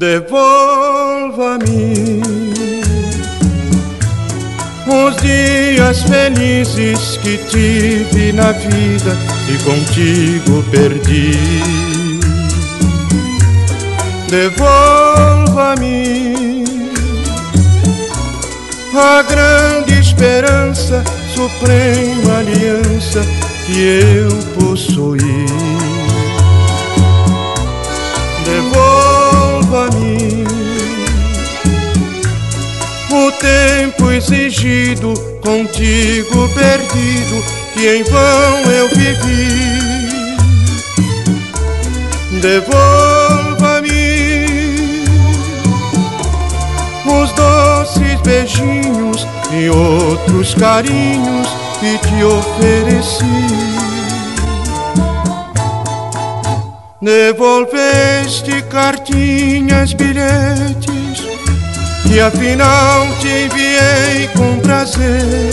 Devolva-me os dias felizes que tive na vida e contigo perdi. Devolva-me a grande esperança, suprema aliança que eu possuí. Devolva-me o tempo exigido, contigo perdido, que em vão eu vivi. Devolva-me os doces beijinhos e outros carinhos que te ofereci. Devolveste cartinhas, bilhetes, que afinal te enviei com prazer.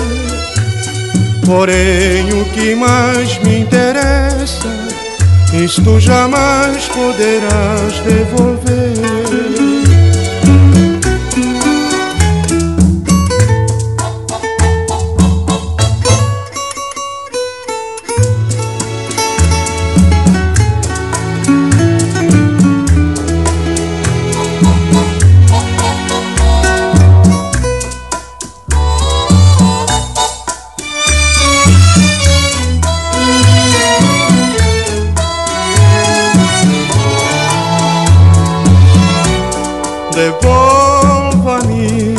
Porém o que mais me interessa, isto jamais poderás devolver. Devolva-me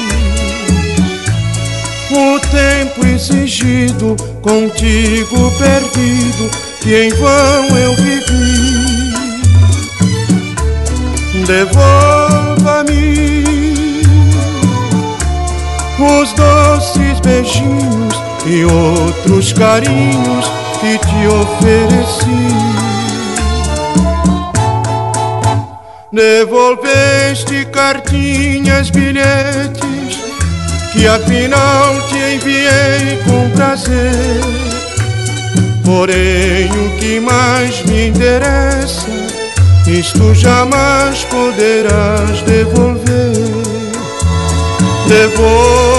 o tempo exigido, contigo perdido, que em vão eu vivi. Devolva-me os doces beijinhos e outros carinhos que te ofereci. Devolveste cartinhas, bilhetes, que afinal te enviei com prazer. Porém o que mais me interessa, isto jamais poderás devolver. Devolva